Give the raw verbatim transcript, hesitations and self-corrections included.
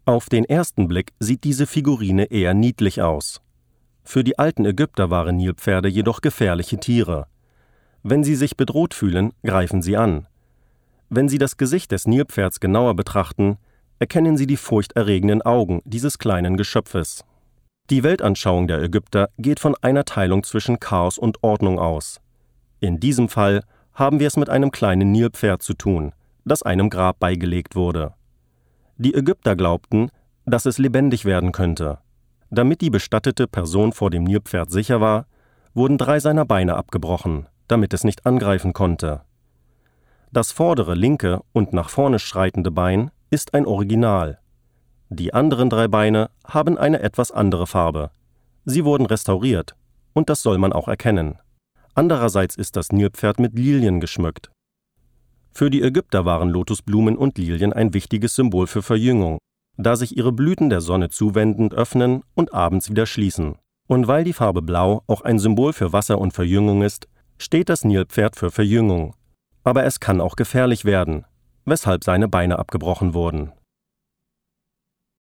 Auf den ersten Blick sieht diese Figurine eher niedlich aus. Für die alten Ägypter waren Nilpferde jedoch gefährliche Tiere. Wenn sie sich bedroht fühlen, greifen sie an. Wenn Sie das Gesicht des Nilpferds genauer betrachten, erkennen Sie die furchterregenden Augen dieses kleinen Geschöpfes. Die Weltanschauung der Ägypter geht von einer Teilung zwischen Chaos und Ordnung aus. In diesem Fall haben wir es mit einem kleinen Nilpferd zu tun, das einem Grab beigelegt wurde. Die Ägypter glaubten, dass es lebendig werden könnte. Damit die bestattete Person vor dem Nilpferd sicher war, wurden drei seiner Beine abgebrochen, damit es nicht angreifen konnte. Das vordere linke und nach vorne schreitende Bein ist ein Original. Die anderen drei Beine haben eine etwas andere Farbe. Sie wurden restauriert, und das soll man auch erkennen. Andererseits ist das Nilpferd mit Lilien geschmückt. Für die Ägypter waren Lotusblumen und Lilien ein wichtiges Symbol für Verjüngung, da sich ihre Blüten der Sonne zuwendend öffnen und abends wieder schließen. Und weil die Farbe Blau auch ein Symbol für Wasser und Verjüngung ist, steht das Nilpferd für Verjüngung. Aber es kann auch gefährlich werden, weshalb seine Beine abgebrochen wurden.